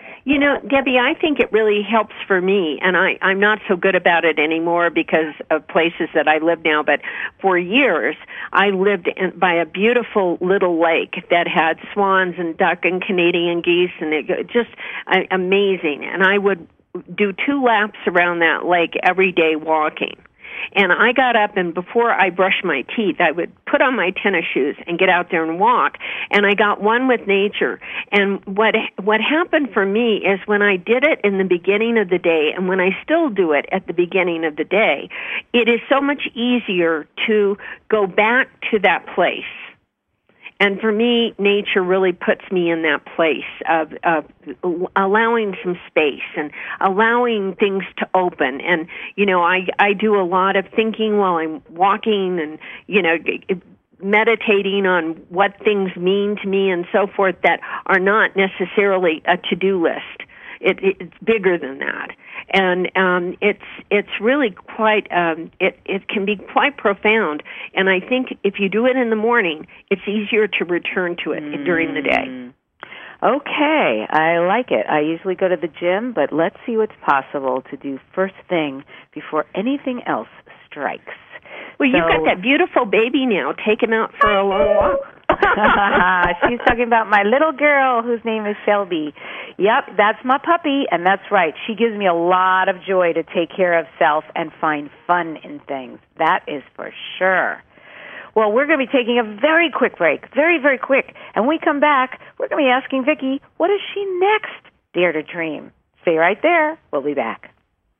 Debbie, I think it really helps for me, and I'm not so good about it anymore because of places that I live now, but for years I lived by a beautiful little lake that had swans and duck and Canadian geese, and it just amazing. And I would do 2 laps around that lake every day walking. And I got up, and before I brushed my teeth, I would put on my tennis shoes and get out there and walk. And I got one with nature. And what happened for me is when I did it in the beginning of the day, and when I still do it at the beginning of the day, it is so much easier to go back to that place. And for me, nature really puts me in that place of allowing some space and allowing things to open. And, I do a lot of thinking while I'm walking and, meditating on what things mean to me and so forth that are not necessarily a to-do list. It's bigger than that, and it's really quite it can be quite profound. And I think if you do it in the morning, it's easier to return to it during the day. Okay, I like it. I usually go to the gym, but let's see what's possible to do first thing before anything else strikes. Well, you've got that beautiful baby now. Take him out for a long walk. She's talking about my little girl whose name is Shelby. Yep, that's my puppy, and that's right. She gives me a lot of joy to take care of self and find fun in things. That is for sure. Well, we're going to be taking a very quick break, very, very quick. And when we come back, we're going to be asking Vicki, what is she next? Dare to Dream. Stay right there. We'll be back.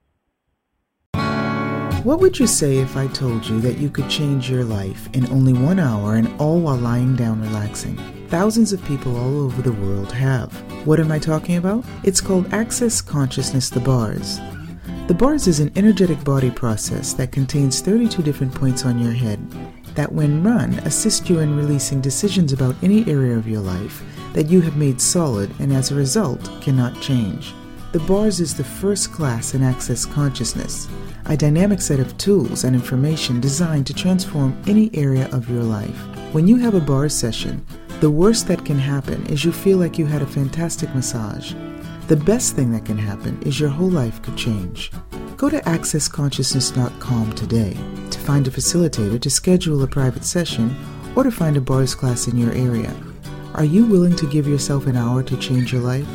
What would you say if I told you that you could change your life in only 1 hour and all while lying down relaxing? Thousands of people all over the world have. What am I talking about? It's called Access Consciousness, the bars. The bars is an energetic body process that contains 32 different points on your head that, when run, assist you in releasing decisions about any area of your life that you have made solid and as a result cannot change. The bars is the first class in Access Consciousness, a dynamic set of tools and information designed to transform any area of your life. When you have a bars session, the worst that can happen is you feel like you had a fantastic massage. The best thing that can happen is your whole life could change. Go to accessconsciousness.com today to find a facilitator to schedule a private session or to find a bars class in your area. Are you willing to give yourself an hour to change your life?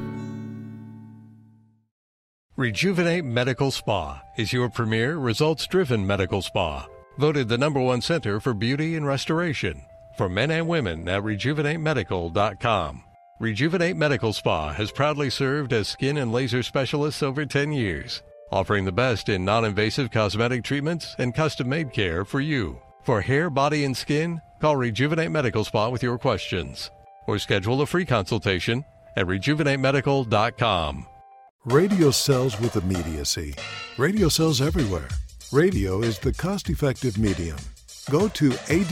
Rejuvenate Medical Spa is your premier results-driven medical spa. Voted the #1 center for beauty and restoration for men and women at rejuvenatemedical.com. Rejuvenate Medical Spa has proudly served as skin and laser specialists over 10 years, offering the best in non-invasive cosmetic treatments and custom-made care for you. For hair, body, and skin, call Rejuvenate Medical Spa with your questions or schedule a free consultation at rejuvenatemedical.com. Radio sells with immediacy. Radio sells everywhere. Radio is the cost-effective medium. Go to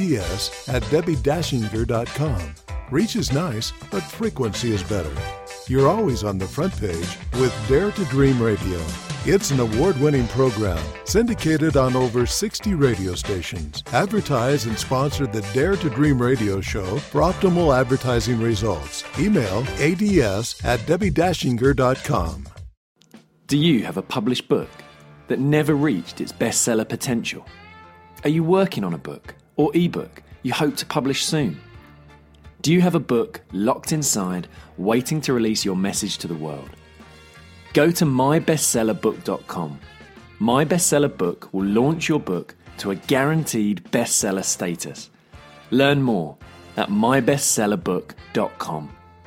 ads@debbie-dashinger.com. Reach is nice, but frequency is better. You're always on the front page with Dare to Dream Radio. It's an award-winning program syndicated on over 60 radio stations. Advertise and sponsor the Dare to Dream radio show for optimal advertising results. Email ads@debbie-dashinger.com. Do you have a published book that never reached its bestseller potential? Are you working on a book or ebook you hope to publish soon? Do you have a book locked inside, waiting to release your message to the world? Go to mybestsellerbook.com. My Bestseller Book will launch your book to a guaranteed bestseller status. Learn more at mybestsellerbook.com.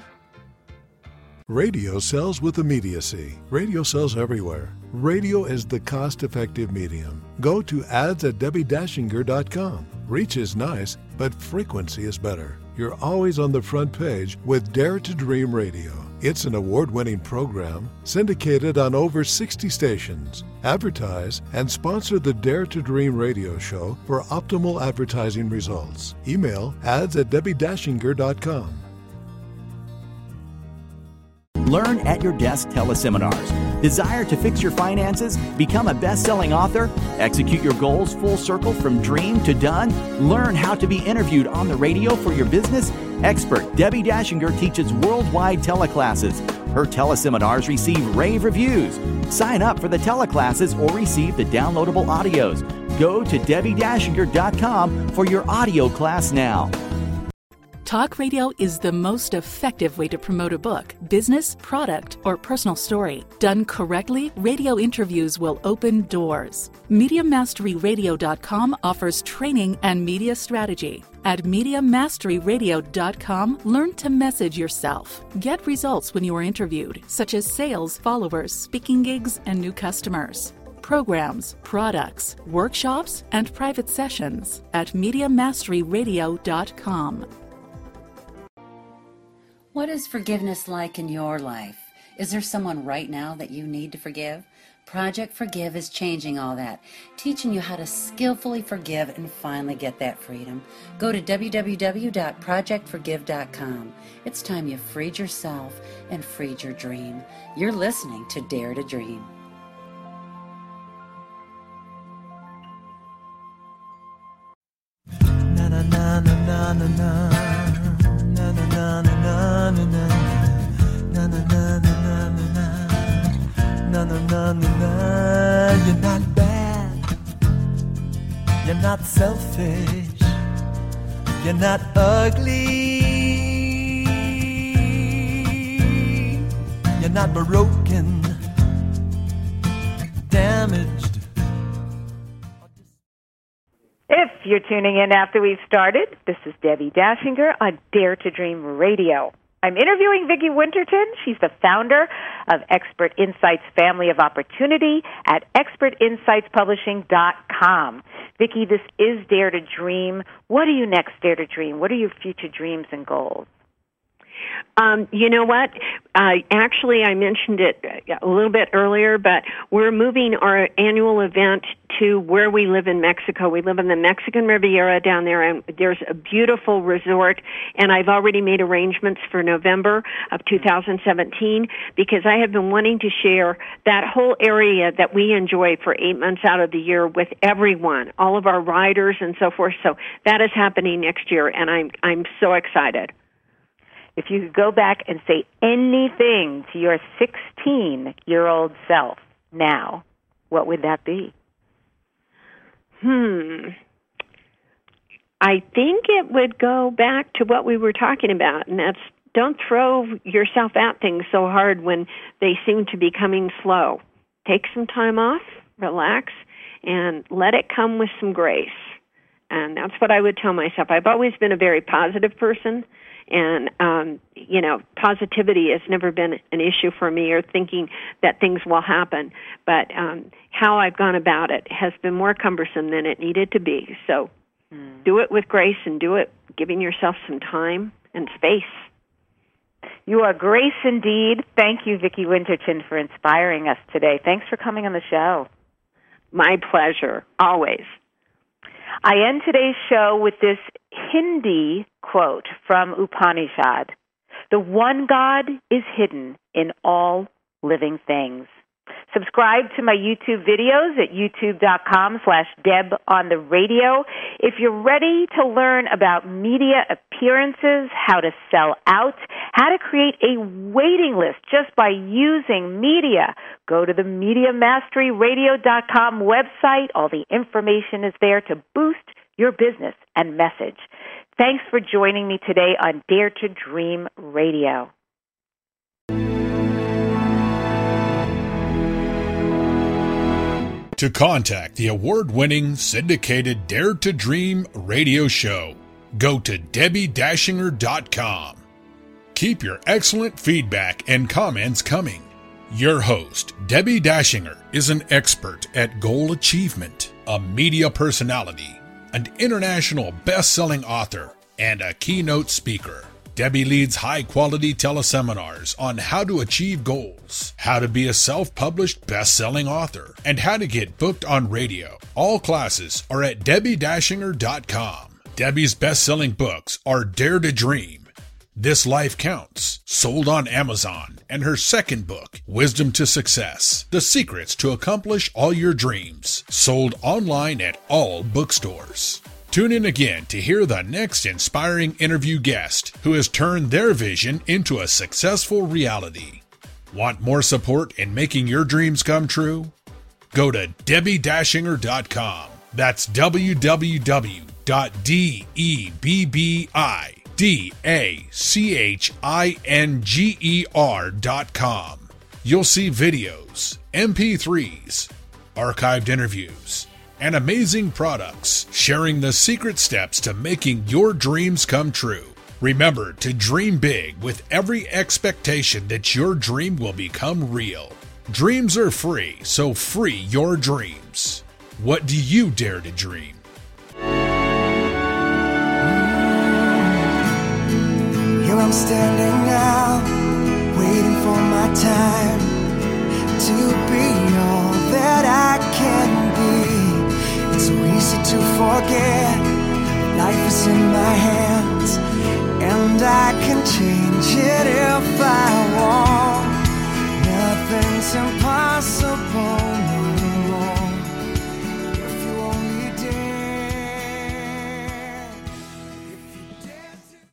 Radio sells with immediacy. Radio sells everywhere. Radio is the cost-effective medium. Go to ads@debbie-dashinger.com. Reach is nice, but frequency is better. You're always on the front page with Dare to Dream Radio. It's an award-winning program syndicated on over 60 stations. Advertise and sponsor the Dare to Dream radio show for optimal advertising results. Email ads@debbie-dashinger.com. Learn at your desk teleseminars. Desire to fix your finances? Become a best-selling author? Execute your goals full circle from dream to done? Learn how to be interviewed on the radio for your business? Expert Debbie Dashinger teaches worldwide teleclasses. Her teleseminars receive rave reviews. Sign up for the teleclasses or receive the downloadable audios. Go to debbie-dashinger.com for your audio class now. Talk radio is the most effective way to promote a book, business, product, or personal story. Done correctly, radio interviews will open doors. MediaMasteryRadio.com offers training and media strategy. At MediaMasteryRadio.com, learn to message yourself. Get results when you are interviewed, such as sales, followers, speaking gigs, and new customers. Programs, products, workshops, and private sessions at MediaMasteryRadio.com. What is forgiveness like in your life? Is there someone right now that you need to forgive? Project Forgive is changing all that, teaching you how to skillfully forgive and finally get that freedom. Go to www.projectforgive.com. It's time you freed yourself and freed your dream. You're listening to Dare to Dream. Na na na na na na na na na na na na na na na na. You're not bad, you're not selfish, you're not ugly, you're not broken, damaged. If you're tuning in after we've started, this is Debbie Dashinger on Dare to Dream Radio. I'm interviewing Vicki Winterton. She's the founder of Expert Insights Family of Opportunity at expertinsightspublishing.com. Vicki, this is Dare to Dream. What do you next dare to dream? What are your future dreams and goals? You know what? Actually, I mentioned it a little bit earlier, but we're moving our annual event to where we live in Mexico. We live in the Mexican Riviera down there, and there's a beautiful resort, and I've already made arrangements for November of 2017 because I have been wanting to share that whole area that we enjoy for 8 months out of the year with everyone, all of our riders and so forth. So that is happening next year, and I'm so excited. If you could go back and say anything to your 16-year-old self now, what would that be? I think it would go back to what we were talking about, and that's don't throw yourself at things so hard when they seem to be coming slow. Take some time off, relax, and let it come with some grace. And that's what I would tell myself. I've always been a very positive person. And, positivity has never been an issue for me or thinking that things will happen. But how I've gone about it has been more cumbersome than it needed to be. So do it with grace and do it giving yourself some time and space. You are grace indeed. Thank you, Vicki Winterton, for inspiring us today. Thanks for coming on the show. My pleasure, always. I end today's show with this Hindi quote from Upanishad. The one God is hidden in all living things. Subscribe to my YouTube videos at youtube.com/DebOnTheRadio. If you're ready to learn about media appearances, how to sell out, how to create a waiting list just by using media, go to the MediaMasteryRadio.com website. All the information is there to boost your business and message. Thanks for joining me today on Dare to Dream Radio. To contact the award-winning syndicated Dare to Dream radio show, go to DebbieDashinger.com. Keep your excellent feedback and comments coming. Your host, Debbie Dashinger, is an expert at goal achievement, a media personality, an international best-selling author, and a keynote speaker. Debbie leads high-quality teleseminars on how to achieve goals, how to be a self-published best-selling author, and how to get booked on radio. All classes are at DebbieDashinger.com. Debbie's best-selling books are Dare to Dream, This Life Counts, sold on Amazon, and her second book, Wisdom to Success, The Secrets to Accomplish All Your Dreams, sold online at all bookstores. Tune in again to hear the next inspiring interview guest who has turned their vision into a successful reality. Want more support in making your dreams come true? Go to DebbieDashinger.com. That's www.DebbieDashinger.com. You'll see videos, MP3s, archived interviews, and amazing products sharing the secret steps to making your dreams come true. Remember to dream big with every expectation that your dream will become real. Dreams are free, so free your dreams. What do you dare to dream? Here I'm standing now, waiting for my time to be all that I can be. It's so easy to forget life is in my hands, and I can change